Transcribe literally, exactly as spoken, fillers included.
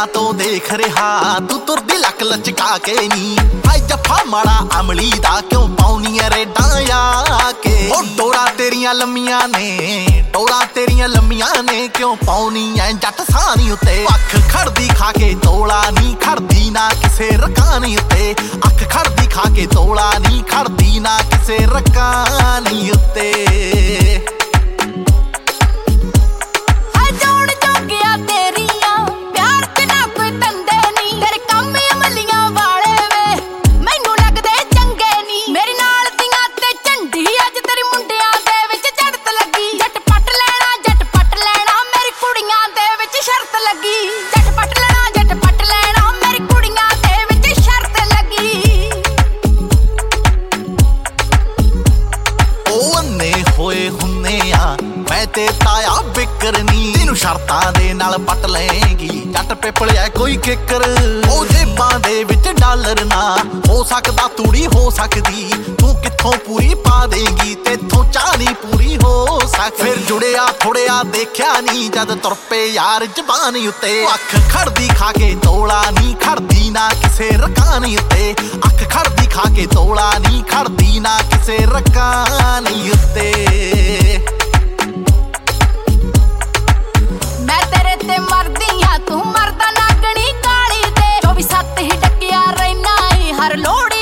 ਦਿਨਾਂ ਤੋਂ ਦੇਖ ਰਿਹਾ ਤੂੰ ਤੁਰਦੀ ਲੱਕ ਲਚਕਾ ਕੇ ਨੀ। ਹਾਏ ਜੱਫਾ ਮਾੜਾ ਅਮਲੀ ਦਾ ਕਿਉਂ ਪਾਉਣੀ ਐ ਰੇਡਾਂ ਆ ਕੇ। ਉਹ ਡੋਰਾ ਤੇਰੀਆਂ ਲੰਮੀਆਂ ਨੇ ਡੋਰਾ ਤੇਰੀਆਂ ਲੰਮੀਆਂ ਨੇ ਕਿਉਂ ਪਾਉਣੀ ਐ ਜੱਟ ਸਾਨੀ ਉੱਤੇ। ਅੱਖ ਖੜਦੀ ਖਾ ਕੇ ਤੋਲਾ ਨੀ ਖੜਦੀ ਨਾ ਕਿਸੇ ਰਕਾਨੀ ਉੱਤੇ। ਅੱਖ ਖੜਦੀ ਖਾ ਕੇ ਤੋਲਾ ਨੀ ਖੜਦੀ ਨਾ ਕਿਸੇ ਰਕਾਨੀ ਉੱਤੇ। ਹੋਏ ਹੁੰਨੇ ਆ ਮੈਂ ਤੇ ਤਾਇਆ ਬਿਕਰਨੀ ਤੈਨੂੰ ਸ਼ਰਤਾਂ ਦੇ ਨਾਲ ਪੱਟ ਲੈਂਗੀ ਜੱਟ ਪਿਪਲਿਆ ਕੋਈ ਕਿੱਕਰ। ਉਹ ਜੇਬਾਂ ਦੇ ਵਿੱਚ ਡਾਲਰ ਨਾ ਹੋ ਸਕਦਾ ਤੂੜੀ ਹੋ ਸਕਦੀ ਤੂੰ ਕਿੱਥੋਂ ਪੂਰੀ ਪਾ ਦੇਂਗੀ ਤੇਥੋਂ ਚਾਹ ਨਹੀਂ ਪੂਰੀ ਹੋ ਸਕਦੀ। ਫਿਰ ਜੁੜਿਆ ਥੋੜਿਆ ਦੇਖਿਆ ਨੀ ਜਦ ਤੁਰ ਪਏ ਯਾਰ ਜ਼ਬਾਨ ਉੱਤੇ। ਅੱਖ ਖੜਦੀ ਖਾ ਕੇ ਤੋਲਾ ਨੀ ਖੜਦੀ ਨਾ ਕਿਸੇ ਰਕਾਨੀ ਉੱਤੇ। ਅੱਖ ਖੜਦੀ ਖਾ ਕੇ ਤੋਲਾ ਨੀ ਖੜਦੀ ਨਾ ਕਿਸੇ ਰਕਾਨੀ ਉੱਤੇ। ਮੈਂ ਤੇਰੇ ਤੇ ਮਰਦੀ ਆ ਤੂੰ ਮਰਦਾ ਨਾਗਣੀ ਕਾਲੀ ਤੇ ਚੌਵੀ ਸੱਤ ਹੀ ਡੱਕਿਆ ਰਹਿਣਾ ਈ ਹਰ ਲੋੜੀ